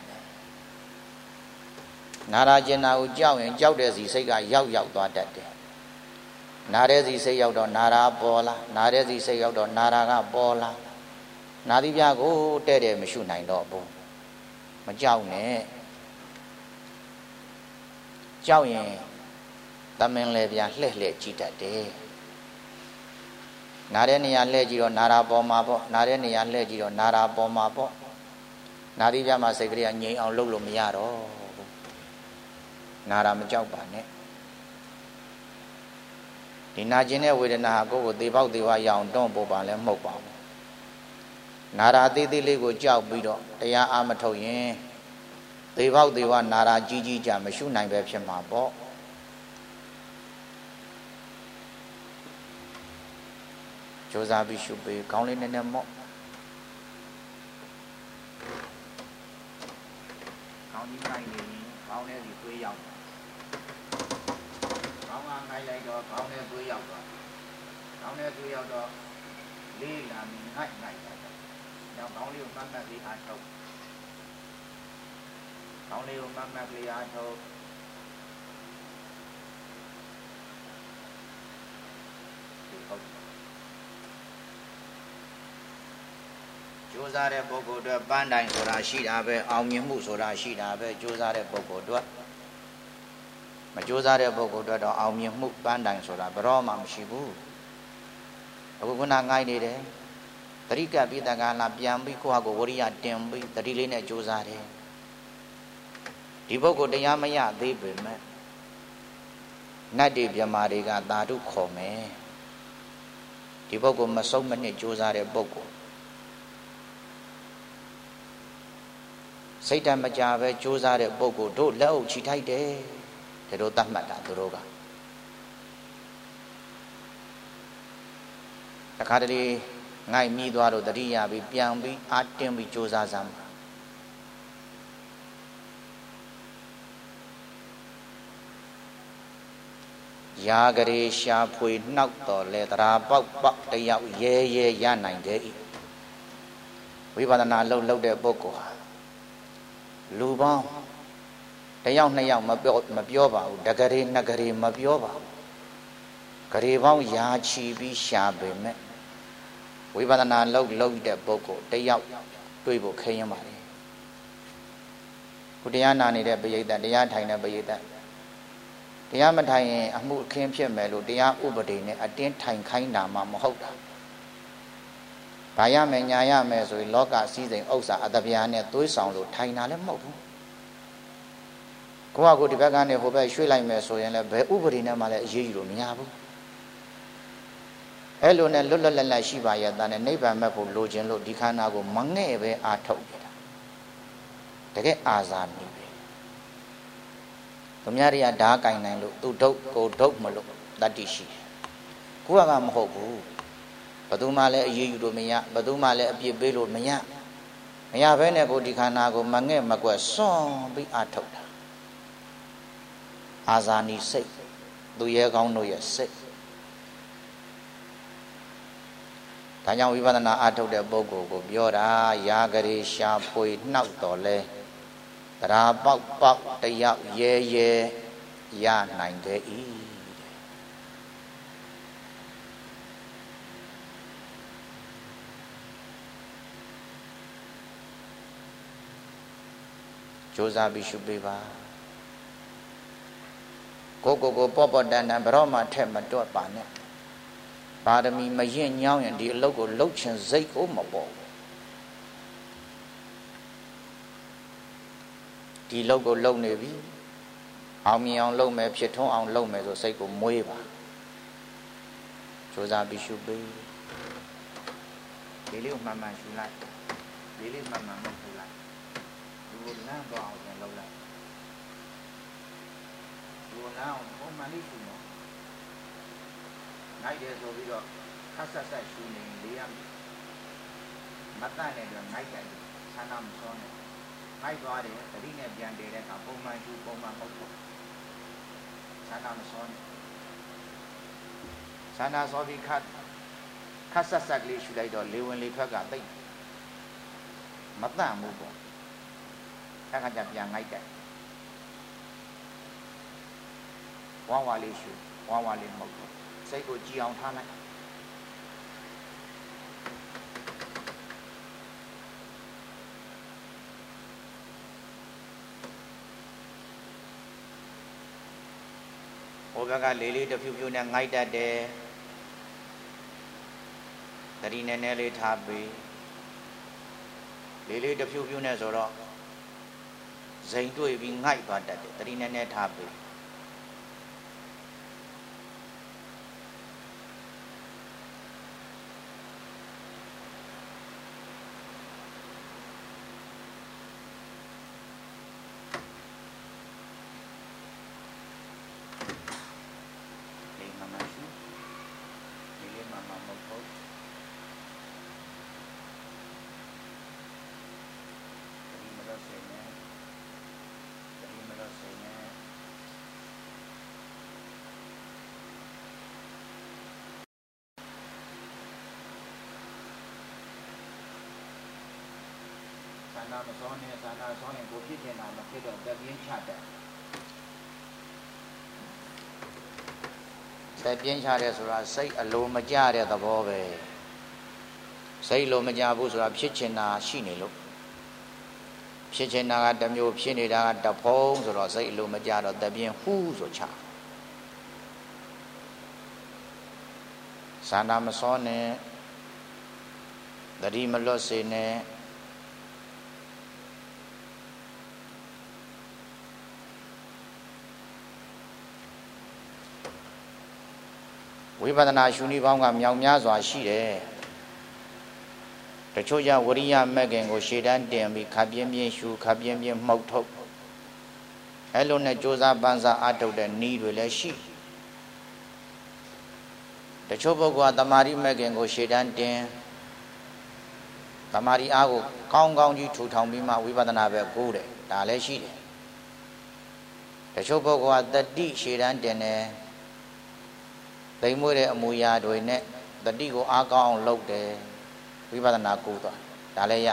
Speaker 1: နာရာကျင်နာကိုကြောက်ရင်ကြောက်တဲ့စီစိတ်ကရောက်ရောက်သွားတတ်တယ်နာတဲ့စီစိတ်ရောက်တော့နာရာပေါ်လာနာတဲ့စီစိတ်ရောက်တော့နာရာကပေါ်လာနာသီးပြကိုတဲ့တယ်မရှုနိုင်တော့ဘူးမကြောက်နဲ့ကြောက်ရင်တမင်လေပြလှည့်လှည့်ကြည့်တတ်တယ်နာတဲ့နေရာလှည့်ကြည့်တော့နာရာပေါ်မှာပေါ့နာတဲ့နေရာလှည့်ကြည့်တော့နာရာပေါ်မှာပေါ့နာသီးပြမှာစိတ်ကလေးကငြိမ်အောင်လုပ်လို့မရတော့ဘူးနာရာမကြောက်ပါနဲ့ဒီနာကျင်တဲ့ဝေဒနာဟာကိုယ့်ကိုသေပေါက်သေးဝါရအောင်တွန်းပို့ပါလဲမဟုတ်ပါဘူးနာရာသေးသေးလေးကိုကြောက်ပြီးတော့တရားအားမထုတ်ရင်သေပေါက်သေးဝါနာရာကြီးကြီးကြမရှုနိုင်ပဲဖြစ်မှာပေါ့ကြိုးစားပြီးရှုပေးခေါင်းလေးနည်းနည်းမော့ခေါင်းကြီးနိုင်နေခေါင်းထဲစီသွေးရောက်ခေါင်းကငိုက်လိုက်တော့ခေါင်းထဲသွေးရောက်တော့ခေါင်းထဲသွေးရောက်တော့လေးလာမြင်ငိုက်ငိုက်တော့နောက်ခေါင်းလေးကိုမှတ်မှတ်လေးအားထုတ်ခေါင်းလေးကိုမှတ်မှတ်လေးအားထုတ်ဒီဟုတ်ကြိုးစားတဲ့ပုဂ္ဂိုလ်တွေပန်းတိုင်ဆိုတာရှိတာပဲအောင်မြင်မှုဆိုတာရှိတာပဲကြိုးစားတဲ့ပုဂ္ဂိုလ်တွေမကြိုးစားတဲ့ပုဂ္ဂိုလ်တွေတော့အောင်မြင်မှုပန်းတိုင်ဆိုတာဘယ်တော့မှမရှိဘူးအခုခုနငိုက်နေတယ်တတိကပိတကလာပြန်ပြီးကိုယ့်ဟာကိုဝရိယတင်ပြီးတတိလေးနဲ့ကြိုးစားတယ်ဒီပုဂ္ဂိုလ်တရားမရသေးပေမဲ့နတ်တွေမြမာတွေကသာဓုခေါ်မယ်ဒီပုဂ္ဂိုလ်မဆုံးမနစ်ကြိုးစားတဲ့ပုဂ္ဂိုလ်စိတ်ဓာတ်မကြပဲကြိုးစားတဲ့ပုဂ္ဂိုလ်တို့လက်အုပ်ချီထိုက်တယ်ဒါတို့သတ်မှတ်တာသူတို့ကတခါတလေငိုက်မိသွားတော့တတိယပြီးပြန်ပြီးအာတင်းပြီးကြိုးစားစမ်းရာဂရေရှာဖွေနှောက်တော်လဲတရာပေါက်ပေါက်တယောက်ရဲရဲရနိုင်တယ်ဝိပဿနာလှုပ်လှုပ်တဲ့ပုဂ္ဂိုလ်ဟာလူပေါင်းတစ်ယောက်နှစ်ယောက်မပြောမပြောပါဘူးတကရေနှစ်ကရေမပြောပါဘူးကရေပေါင်းရာချီပြီးရှာပေမဲ့ဝိပဿနာလှုပ်လှုပ်တဲ့ပုဂ္ဂိုလ်တစ်ယောက်တွေ့ဖို့ခဲရင်ပါလေခုတရားနာနေတဲ့ပရိသတ်တရားထိုင်တဲ့ပရိသတ်တရားမထိုင်ရင်အမှုအခင်းဖြစ်မယ်လို့တရားဥပဒေနဲ့အတင်းထိုင်ခိုင်းတာမှမဟုတ်တာ။ဘာရမယ်ညာရမယ်ဆိုရင်လောကစည်းစိမ်ဥစ္စာအတပြားနဲ့သွေးဆောင်လို့ထိုင်တာလည်းမဟုတ်ဘူး။ကိုယ့်ဟာကိုယ်ဒီဘက်ကနေဟိုဘက်ရွှေ့လိုက်မယ်ဆိုရင်လည်းဘယ်ဥပဒေနဲ့မှလည်းအရေးယူလို့မရဘူး။အဲ့လိုနဲ့လွတ်လွတ်လပ်လပ်ရှိပါရဲ့တန်နဲ့နိဗ္ဗာန်မဲ့ဖို့လိုချင်လို့ဒီခန္ဓာကိုမငဲ့ပဲအာထုတ်နေတာ။တကယ်အာဇာနည်ပဲ။သူများတွေကဓာကင်နိုင်လို့သူဒုတ်ကိုဒုတ်မလို့တတ္တိရှိတယ်။ကိုယ်ကမဟုတ်ဘူး။ဘယ်သူမှလည်းအရေးယူလို့မရဘယ်သူမှလည်းအပြစ်ပေးလို့မရမရဘဲနဲ့ကိုဒီခန္ဓာကိုမငဲ့မကွက်စွန့်ပြီးအာထုတ်တာအာဇာနည်စိတ်သူရဲကောင်းတို့ရဲ့စိတ်ဒါကြောင့်ဝိပဿနာအာထုတ်တဲ့ပုဂ္ဂိုလ်ကိုပြောတာရာဂရေရှာဖွေနှောက်တော်လဲတရားပေါက်ပေါက်တယောက်ရဲရဲရနိုင်ခဲ့၏ကြိုးစားပြီးရှုပေးပါကိုကိုကိုပေါ့ပေါ့တန်တန်ဘရောမှထက်မတွက်ပါနဲ့ပါရမီမရင်ညောင်းရင်ဒီအလုပ်ကိုလှုပ်ချင်စိတ်ကိုမပေါ်ဒီလုပ်ကိုလုပ်နေပြီအောင်မြင်အောင်လုပ်မယ်ဖြစ်ထွန်းအောင်လုပ်မယ်ဆိုစိတ်ကိုမွေးပါကြိုးစားပြီးရှုပေးဒီလေးကိုမှန်မှန်ရှုလိုက်ဒီလေးမှန်မှန်မရှုလိုက်ဒီကိုလမ်းတော့အောင်ပြန်လုပ်လိုက်ဒီကိုလမ်းအောင်ပုံမှန်လေးရှုနော်နိုင်တယ်ဆိုပြီးတော့ခက်ဆက်ဆက်ရှုနေလေးရမတတ်နဲ့တော့နိုင်တယ်ဆန္ဒမစောနဲ့နိုင်သွားတယ်တတိနဲ့ပြန်တည်တဲ့အခါပုံမှန်ရှုပုံမှန်မဟုတ်ဘူးဆန္ဒမစောနဲ့ဆန္ဒစောပြီးခက်ခက်ဆက်ဆက်ကလေးရှုလိုက်တော့လေဝင်လေထွက်ကတိတ်မတတ်ဘူးပေါ့ခါခါကြပြန်ငိုက်တယ်ဝါဝါလေးရှုဝါဝါလေးမဟုတ်ဘူးစိတ်ကိုကြည်အောင်ထားလိုက်ဟိုဘက်ကလေးလေးတဖြူဖြူနဲ့ငိုက်တတ်တယ်တတိနည်းနည်းလေးထားပြီးလေးလေးတဖြူဖြူနဲ့ဆိုတော့ဇိမ်တွေ့ပြီးငိုက်သွားတတ်တယ်တတိနည်းနည်းထားပြီးဆန္ဒမစောနဲ့ဆန္ဒစောရင်ကိုဖြစ်နေတာမဖြစ်တော့တက်ပြင်းချတယ်တက်ပြင်းချတယ်ဆိုတာစိတ်အလိုမကျတဲ့သဘောပဲစိတ်လိုမကျဘူးဆိုတာဖြစ်ချင်တာရှိနေလို့ဖြစ်ချင်တာကတစ်မျိုးဖြစ်နေတာကတဖုံးဆိုတော့စိတ်အလိုမကျတော့တက်ပြင်းဟူးဆိုချဆန္ဒမစောနဲ့သတိမလွတ်စေနဲ့ဝိပဿနာရှုနည်းပေါင်းကမြောက်များစွာရှိတယ်တချို့ကြောင့်ဝရိယမဲ့ခင်ကိုရှေ့တန်းတင်ပြီးခပ်ပြင်းပြင်းရှုခပ်ပြင်းပြင်းမှုတ်ထုတ်အဲလိုနဲ့ကြိုးစားပန်းစားအထုတ်တဲ့နည်းတွေလည်းရှိတချို့ပုဂ္ဂိုလ်ကတမာရီမဲ့ခင်ကိုရှေ့တန်းတင်တမာရီအားကိုကောင်းကောင်းကြီးထူထောင်ပြီးမှဝိပဿနာပဲကိုးတယ်ဒါလည်းရှိတယ်တချို့ပုဂ္ဂိုလ်ကတတိရှေ့တန်းတင်တယ်သိမ်မွေးတဲ့အမူအရာတွေနဲ့တတိကိုအားကောင်းအောင်လုပ်တယ်ဝိပဿနာကိုးသွားဒါလည်းရ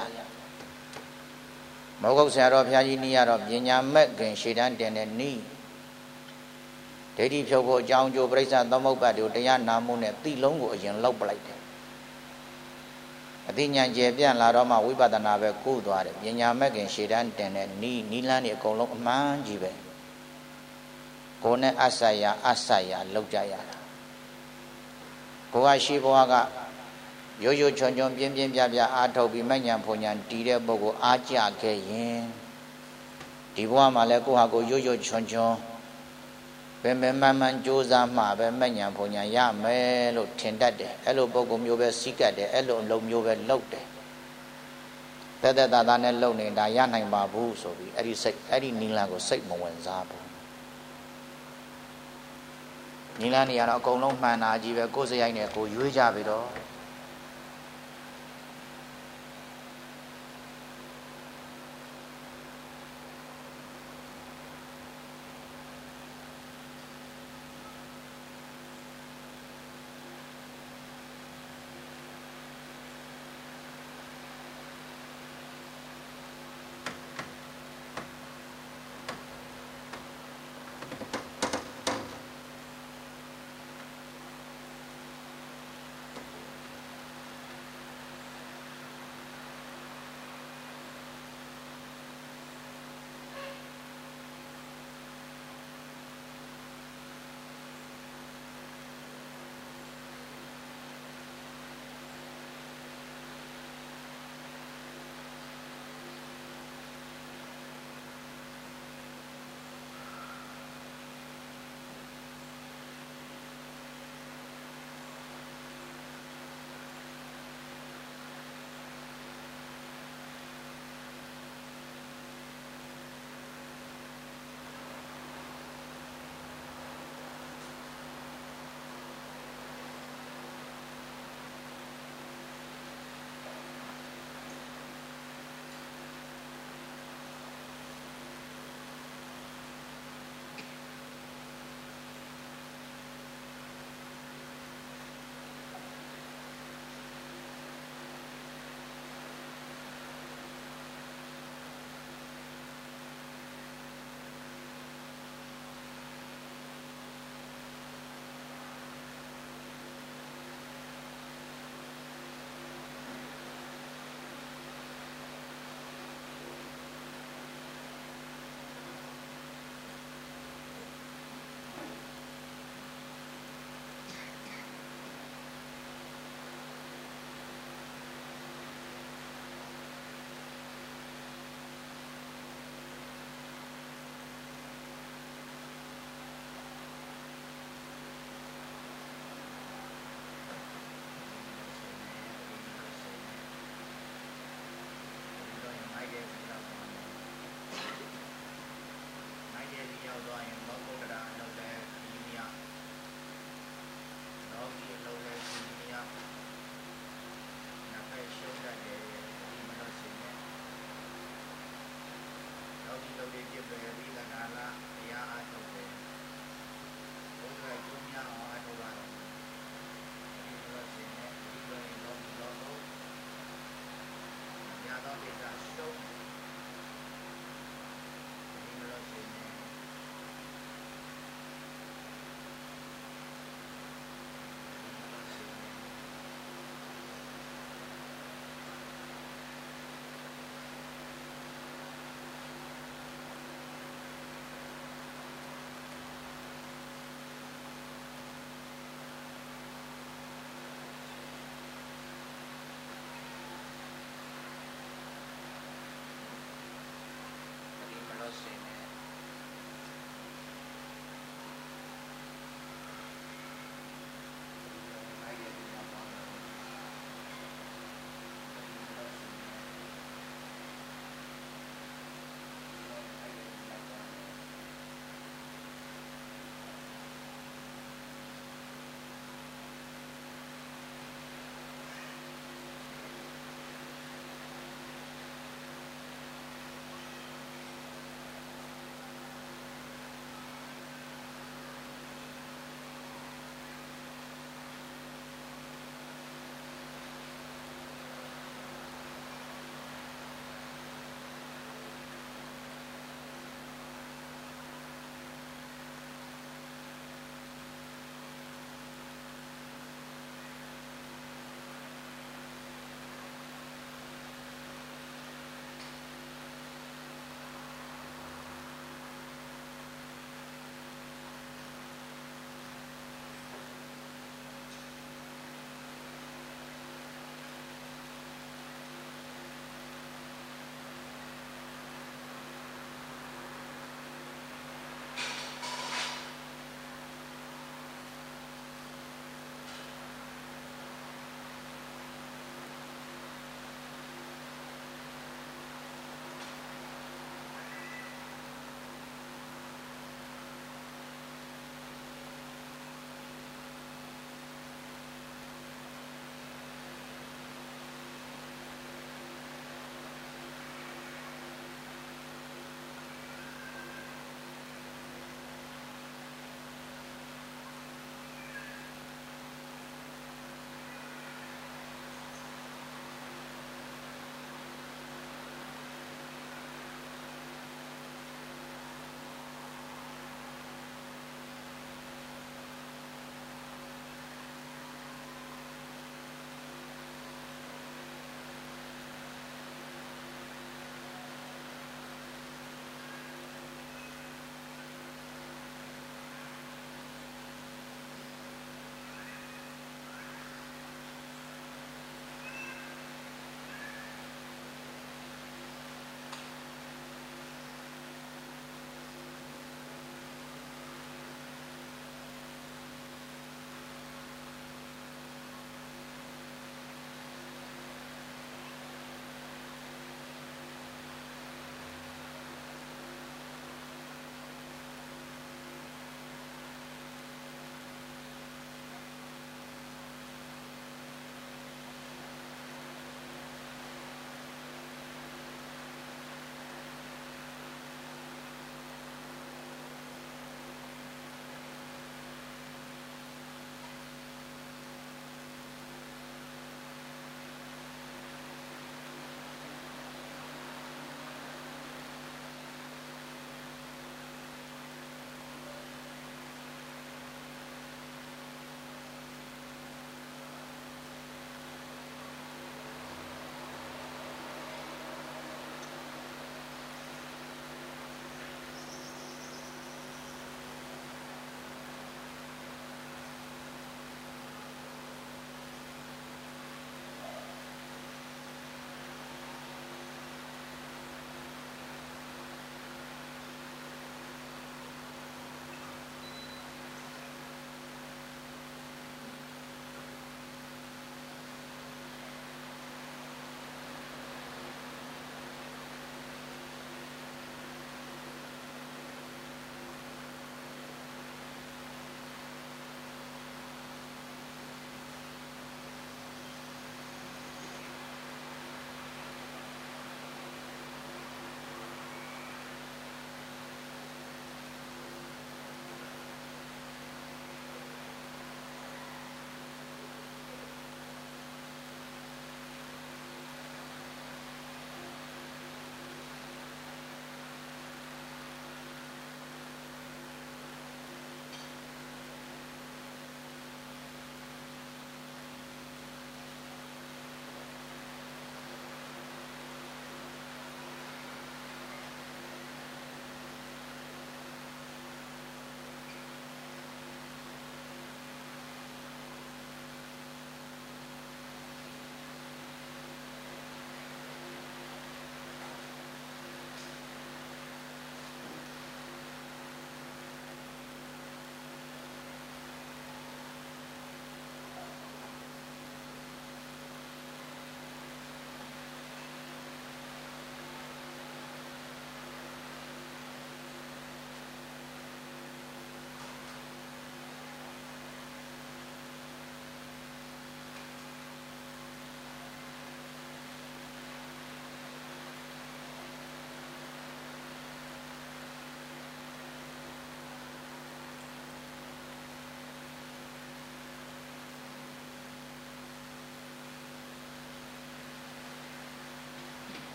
Speaker 1: မောဂုတ်ဆရာတော်ဘုရားကြီးနီးရတော့ပညာမဲ့ခင်ရှေ့တန်းတင်တဲ့နီးဒိဋ္ဌိဖြုတ်ဖို့အကြောင်းကျိုးပြိဿသမုပ္ပါဒ်တို့တရားနာမှုနဲ့တိလုံးကိုအရင်လောက်ပလိုက်တယ်အသိဉာဏ်ကျေပြန့်လာတော့မှဝိပဿနာပဲကုသွားတယ်ပညာမဲ့ခင်ရှေ့တန်းတင်တဲ့နီးနီးလန်းတွေအကုန်လုံးအမှန်ကြီးပဲကိုယ်နဲ့အဆရာအဆရာလောက်ကြရတာကိုကရှိဘဝကရိုးရိုးချွန်ချွန်ပြင်းပြင်းပြပြအားထုတ်ပြီးမဉ္ဇဉ်ဖွဉ္ဇဉ်တည်တဲ့ပုဂ္ဂိုလ်အားကြခဲ့ရင်ဒီဘဝမှာလည်းကိုဟာကိုရိုးရိုးချွန်ချွန်ပင်ပင်မှန်မှန်ကြိုးစားမှပဲမဉ္ဇဉ်ဖွဉ္ဇဉ်ရမယ်လို့ထင်တတ်တယ်အဲ့လိုပုဂ္ဂိုလ်မျိုးပဲစီးကတ်တယ်အဲ့လိုအလုံးမျိုးပဲလုပ်တယ်တက်တက်တာတာနဲ့လုပ်နေတာရနိုင်ပါဘူးဆိုပြီးအဲ့ဒီစိတ်အဲ့ဒီနိလန်ကိုစိတ်မဝင်စားဘူးနိလန်နေရတော့အကုန်လုံးမှန်တာကြီးပဲကိုယ်စရိုက်နဲ့ကိုရွေးကြပြီတော့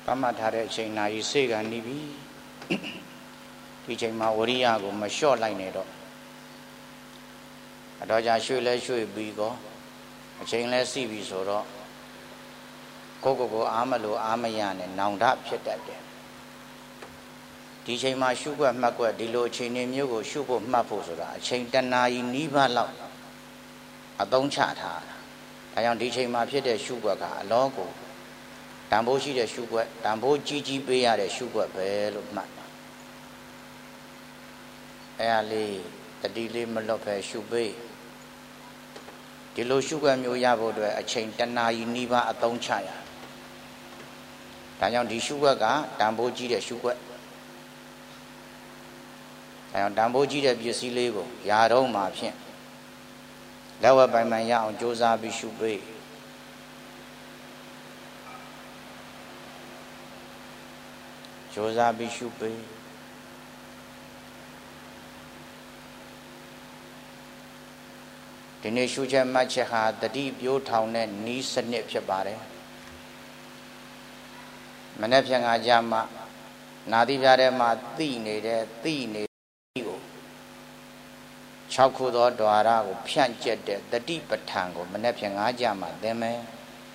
Speaker 1: ကမ္မထားတဲ့အချိန်နာရီစေကနေပြီဒီချိန်မှာဝရိယကိုမလျှော့လိုက်နဲ့တော့အတော်ကြာရွှေ့လဲရွှေ့ပြီးကောအချိန်လဲစီးပြီဆိုတော့ကိုကိုကိုအားမလို့အားမရနဲ့နောင်တဖြစ်တတ်တယ်ဒီချိန်မှာရှုွက်မှတ်ွက်ဒီလိုအချိန်မျိုးကိုရှုဖို့မှတ်ဖို့ဆိုတာအချိန်တနာရီနီးပါးလောက်အသုံးချထားတာဒါကြောင့်ဒီချိန်မှာဖြစ်တဲ့ရှုွက်ကအလောကိုတန်ဖိုးရှိတဲ့ရှုွက်တန်ဖိုးကြီးကြီးပေးရတဲ့ရှုွက်ပဲလို့မှတ်အဲ့ဒါလေးတတိလေးမလွတ်ပဲရှုပေးဒီလိုရှုွက်မျိုးရဖို့အတွက်အချိန်တနာရီနီးပါးအသုံးချရဒါကြောင့်ဒီရှုွက်ကတန်ဖိုးကြီးတဲ့ရှုွက်ဒါကြောင့်တန်ဖိုးကြီးတဲ့ပစ္စည်းလေးကိုယာတော့မှဖြင့်လက်ဝဲပိုင်ပိုင်ရအောင်ကြိုးစားပြီးရှုပေးကြိုးစားပြီးရှုပေးဒီနေ့ရှုချက်မှတ်ချက်ဟာတတိပြိုးထောင်တဲ့နီးစနစ်ဖြစ်ပါတယ်မနေ့ဖြန်ကကြမှာနာတိပြတဲ့မှာသိနေတဲ့သိနေကို၆ခုသောဓဝါရကိုဖြန့်ကျက်တဲ့တတိပဋ္ဌာန်ကိုမနေ့ဖြန်ကကြမှာသင်မယ်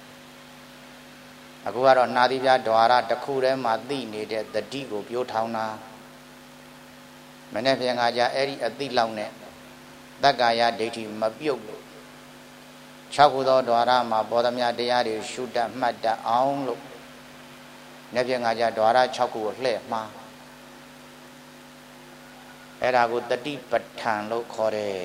Speaker 1: အခုကတော့နာတိပြဓဝါရတစ်ခုတည်းမှာသိနေတဲ့တတိကိုပြိုးထောင်တာမနေ့ဖြန်ကကြအဲ့ဒီအသိလောက်နဲ့တက္ကာယဒိဋ္ဌိမပြုတ်လို့၆ခုသောဓဝါရမှာဘောဓမြတရားတွေရှုတတ်မှတ်တတ်အောင်လို့နေ့ဖြန်ကကြဓဝါရ၆ခုကိုလှည့်မှားအဲ့ဒါကိုတတိပဋ္ဌာန်လို့ခေါ်တယ်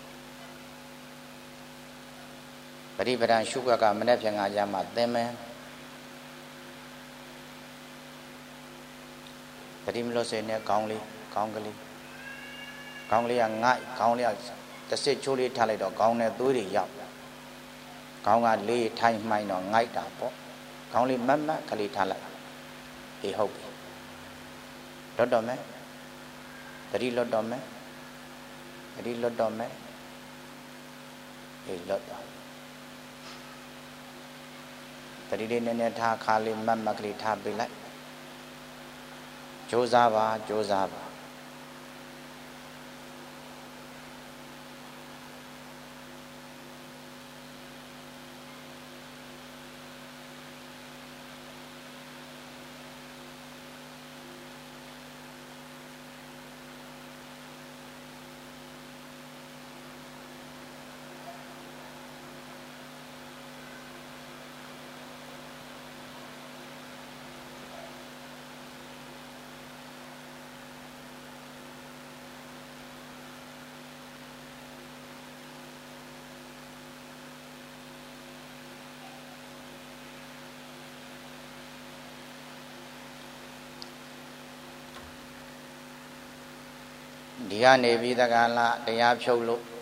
Speaker 1: ပရိပဒံရှုွက်ကမနေ့ဖြန်ကကြမှာသင်မယ်တတိမလို့စေနဲ့ခေါင်းလေးခေါင်းကလေးခေါင်းလေးကငိုက်ခေါင်းလေးကတစ်စစ်ချိုးလေးထားလိုက်တော့ခေါင်းနဲ့သွေးတွေရောက်ခေါင်းကလေးထိုင်မှိုင်းတော့ငိုက်တာပေါ့ခေါင်းလေးမတ်မတ်ကလေးထားလိုက်အေးဟုတ်ပြီလွတ်တော့မယ်တတိလွတ်တော့မယ်တတိလွတ်တော့မယ်အေးလွတ်တော့တတိလေးနည်းနည်းထားခါလေးမတ်မတ်ကလေးထားပေးလိုက်ကြိုးစားပါကြိုးစားပါဒီကနေပြီးတက္ကလာတရားဖြုတ်လို့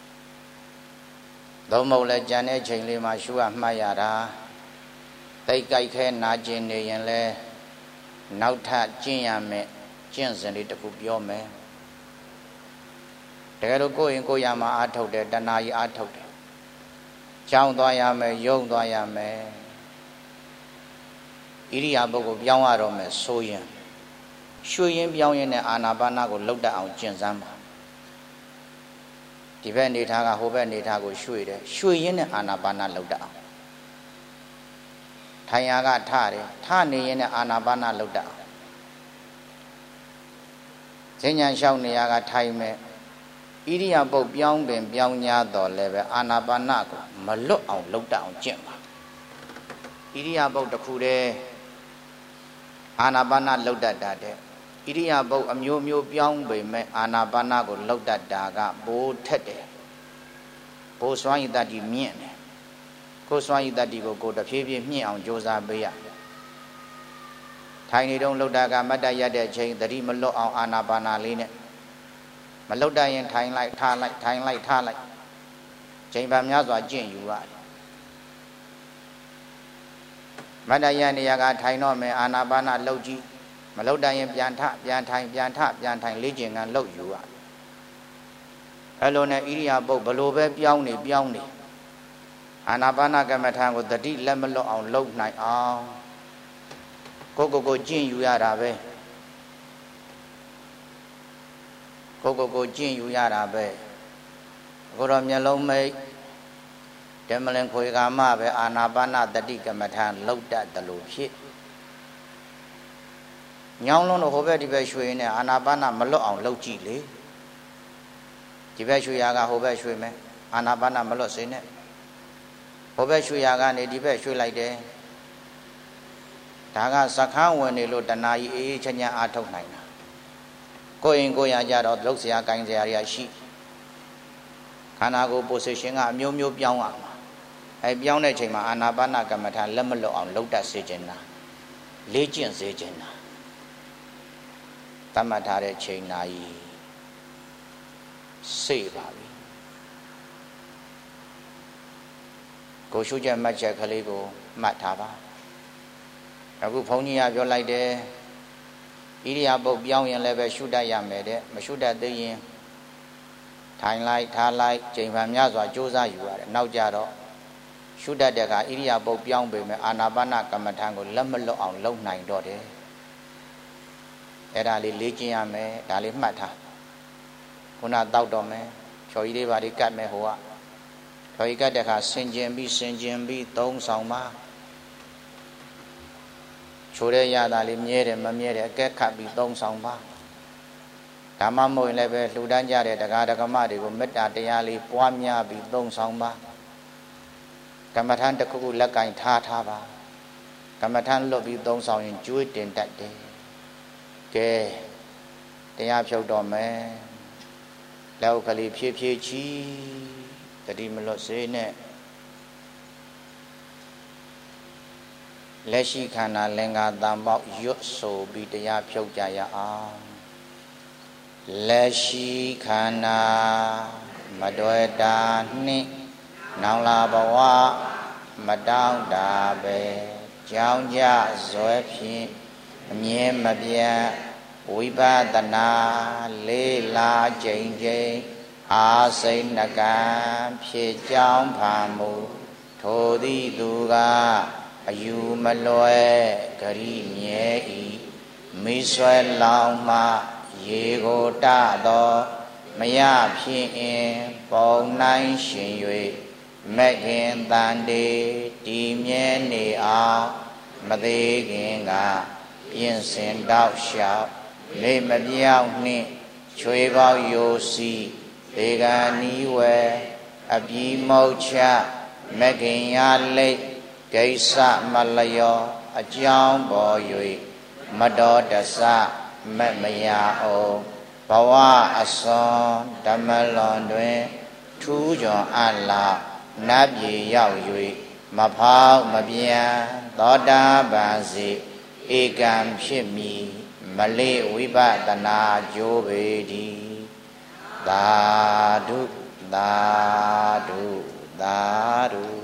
Speaker 1: သုံးမဟုတ်လဲကြံတဲ့ချိန်လေးမှာရှုရမှတ်ရတာတိတ်ကြိုက်ခဲနာကျင်နေရင်လဲနောက်ထပ်ကျင့်ရမယ်ကျင့်စဉ်လေးတစ်ခုပြောမယ်တကယ်လို့ကိုယ်ရင်ကိုယ်ရမှာအားထုတ်တယ်တဏှာကြီးအားထုတ်တယ်ကြောင်းသွားရမယ်ယုံသွားရမယ်ဣရိယာပုဂ္ဂိုလ်ပြောင်းရတော့မယ်ဆိုရင်ရွှေရင်ပြောင်းရင်နဲ့အာနာပါနကိုလှုပ်တတ်အောင်ကျင့်စမ်းပါဒီဘက်နေထားကဟိုဘက်နေထားကိုရွှေ့တယ်ရွှေရင်နဲ့အာနာပါနလှုပ်တတ်အောင်ထိုင်ရာကထတယ်ထနေရင်နဲ့အာနာပါနလှုပ်တတ်အောင်ဈဉ္ညာလျှောက်နေရာကထိုင်မဲ့ဣရိယာပုတ်ပြောင်းပင်ပြောင်းညာတော်လည်းပဲအာနာပါနကိုမလွတ်အောင်လှုပ်တတ်အောင်ကျင့်ပါဣရိယာပုတ်တစ်ခုတည်းအာနာပါနလှုပ်တတ်တာတဲ့ဣရိယာပုတ်အမျိုးမျိုးပြောင်းပေမဲ့အာနာပါနကိုလှုပ်တတ်တာကဘိုးထက်တယ်ဘိုးစွမ်းရည်တတ္တိမြင့်တယ်ကိုစွမ်းရည်တတ္တိကိုကိုတဖြည်းဖြည်းမြင့်အောင်ကြိုးစားပေးရထိုင်နေတော့လှုပ်တာကမတ်တရတဲ့ချိန်သတိမလွတ်အောင်အာနာပါနလေးနဲ့မလှုပ်တတ်ရင်ထိုင်လိုက်ထားလိုက်ထိုင်လိုက်ထားလိုက်ချိန်ပါများစွာကျင့်ယူရတယ်မတ္တယနေရာကထိုင်တော့မယ်အာနာပါနလှုပ်ကြည့်မလှုပ်တတ်ရင်ပြန်ထပြန်ထိုင်ပြန်ထပြန်ထိုင်လေ့ကျင့်ကန်လှုပ်ယူရအဲ့လိုနဲ့ဣရိယာပုတ်ဘလို့ပဲပြောင်းနေပြောင်းနေအာနာပါနကမ္မထာကိုတတိလက်မလွတ်အောင်လှုပ်နိုင်အောင်ကိုကိုကိုကျင့်ယူရတာပဲကိုကိုကိုကျင့်ယူရတာပဲအခုတော့မျက်လုံးမိတ်ဓမ္မလင်ခွေကာမပဲအာနာပါနတတိကမ္မထာလောက်တတ်တယ်လို့ဖြစ်ညောင်းလုံးတော့ဟိုဘက်ဒီဘက်ရွှေနေအာနာပါနမလွတ်အောင်လုပ်ကြည့်လေဒီဘက်ရွှေရာကဟိုဘက်ရွှေမယ်အာနာပါနမလွတ်စေနဲ့ဟိုဘက်ရွှေရာကနေဒီဘက်ရွှေလိုက်တယ်ဒါကစခန်းဝင်နေလို့တဏှာကြီးအေးချမ်းချမ်းအားထုတ်နိုင်တာကိုယ်ရင်ကိုယ်ရကြတော့လှုပ်ရှားကိုင်းစရာတွေရှိခန္ဓာကိုယ် position ကအမျိုးမျိုးပြောင်းရမှာအဲပြောင်းတဲ့ချိန်မှာအာနာပါနကမ္မထာလက်မလွတ်အောင်လုပ်တတ်စေခြင်းတာလေ့ကျင့်စေခြင်းတာတတ်မှတ်ထားတဲ့ချိန်နာကြီးစေ့ပါပြီကိုရှုချက်မှတ်ချက်ကလေးကိုမှတ်ထားပါအခုဘုန်းကြီးကပြောလိုက်တယ်ဣရိယာပုတ်ပြောင်းရင်လည်းပဲရှုတတ်ရမယ်တဲ့မရှုတတ်သေးရင်ထိုင်လိုက်ထားလိုက်ချိန်မှန်များစွာကြိုးစားယူရတယ်နောက်ကြတော့ရှုတတ်တဲ့အခါဣရိယာပုတ်ပြောင်းပေမဲ့အာနာပါနကမ္မထာကိုလက်မလွတ်အောင်လုပ်နိုင်တော့တယ်အဲ့ဒါလေးလေ့ကျင့်ရမယ်ဒါလေးမှတ်ထားခုနတောက်တော့မယ်ချော်ကြီးလေးပါလေးကတ်မယ်ဟိုကချော်ကြီးကတ်တဲ့အခါဆင်ကျင်ပြီးဆင်ကျင်ပြီးသုံးဆောင်ပါချိုးတဲ့ရတာလေးမြဲတယ်မမြဲတယ်အကဲခတ်ပြီးသုံးဆောင်ပါဓမ္မမို့ရင်လည်းပဲလှူဒန်းကြတဲ့တရားဓမ္မတွေကိုမေတ္တာတရားလေးပွားများပြီးသုံးဆောင်ပါကမ္မထာတစ်ခုခုလက်ကင်ထားထားပါကမ္မထာလွတ်ပြီးသုံးဆောင်ရင်ကျွေးတင်တတ်တယ်ကဲတရားဖြုတ်တော့မယ်လောက်ကလေးဖြည်းဖြည်းချီတတိမလွတ်စေနဲ့လက်ရှိခန္ဓာလင်္ကာတံပေါက်ရွတ်ဆိုပြီးတရားဖြုတ်ကြရအောင်လက်ရှိခန္ဓာမတွေ့တာနှင့်နောင်လာဘဝမတောင်းတာပဲကြောင်းကြဇွဲဖြင့်အမြဲမပြတ်ဝိပဿနာလေးလာကြိမ်ကြိမ်အာစိတ်နှကံဖြစ်ကြောင်းဖာမူထိုသည်သူကအယူမလွယ်ဂရိမြဲဤမိဆွဲလောင်မှရေကိုတသောမရဖြစ်အင်ပုံနိုင်ရှင်၍မက်ခင်တန်တေဒီမြဲနေအောင်မသေးခင်ကပြင်စင်တောက်လျှောက်နေမပြောင်းနှင့်ချွေပေါယိုစီဒေဂာနီဝဲအပြီးမုတ်ချမက်ခင်ရလိတ်ဂိစ္စမလျောအကြောင်းပေါ်၍မတော်တဆမက်မရအောင်ဘဝအစွန်ဓမ္မလွန်တွင်ထူးကျော်အလားနတ်ပြည်ရောက်၍မဖောက်မပြန်သောတာပန်စီဧကံဖြစ်မည်မလေးဝိပဿနာကြိုးပေသည်သာဓုသာဓုသာဓု